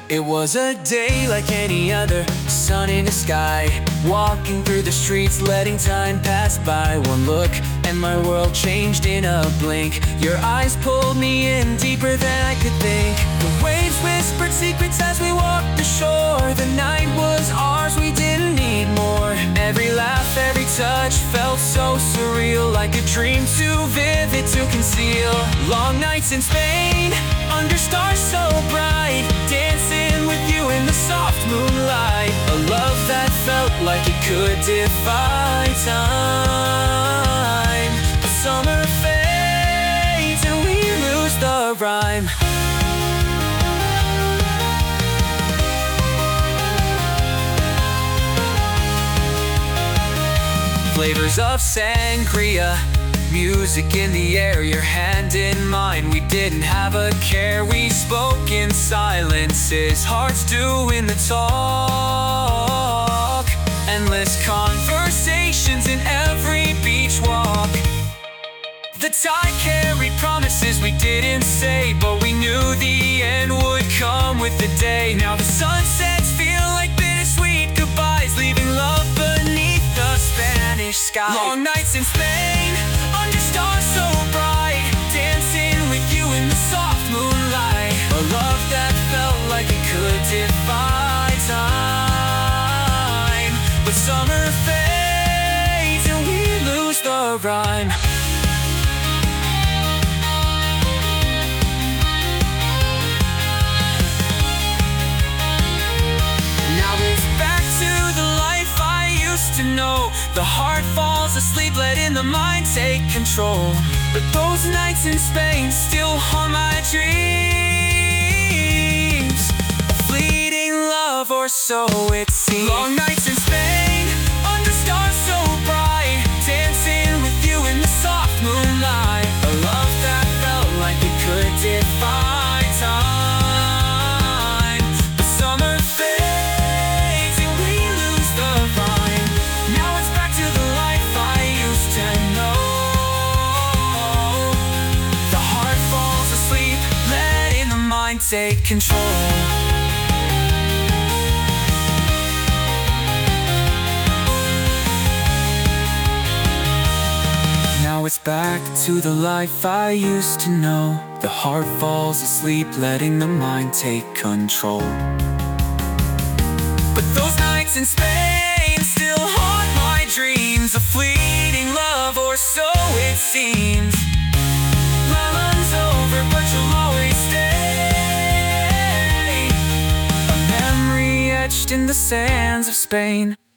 It was a day like any other, sun in the sky, walking through the streets, letting time pass by. One look and my world changed in a blink. Your eyes pulled me in deeper than I could think. The waves whispered secrets as we walked the shore. The night was ours, we didn't need more. Every laugh, every touch felt so surreal, like a dream too vivid to conceal. Long nights in Spain, under stars so bright, dancing with you in the soft moonlight. A love that felt like it could defy time. A summer fades and we lose the rhyme. Flavors of sangria, music in the air, your hand in mine. We didn't have a care, we spoke in silences, hearts doing the talk. Endless conversations in every beach walk. The tide carried promises we didn't say, but we knew the end would come with the day. Now the sunsets feel like bittersweet goodbyes, leaving love beneath the Spanish sky. Long nights in Spain, under stars so bright, dancing with you in the soft moonlight. A love that felt like it could defy time. But summer fades and we lose the rhyme. Now it's back to the life I used to know. The heart falls asleep, letting the mind take control. But those nights in Spain still haunt my dreams. A fleeting love, or so it seems. Long nights in Spain, under stars so bright, dancing with you in the soft moonlight. A love that felt like it could defy time. The summer fades and we lose the rhyme. Now it's back to the life I used to know. The heart falls asleep, letting the mind take control. Now it's back to the life I used to know. The heart falls asleep, letting the mind take control. But those nights in Spain still haunt my dreams. A fleeting love, or so it seems. My run's over, but you'll always stay. A memory etched in the sands of Spain.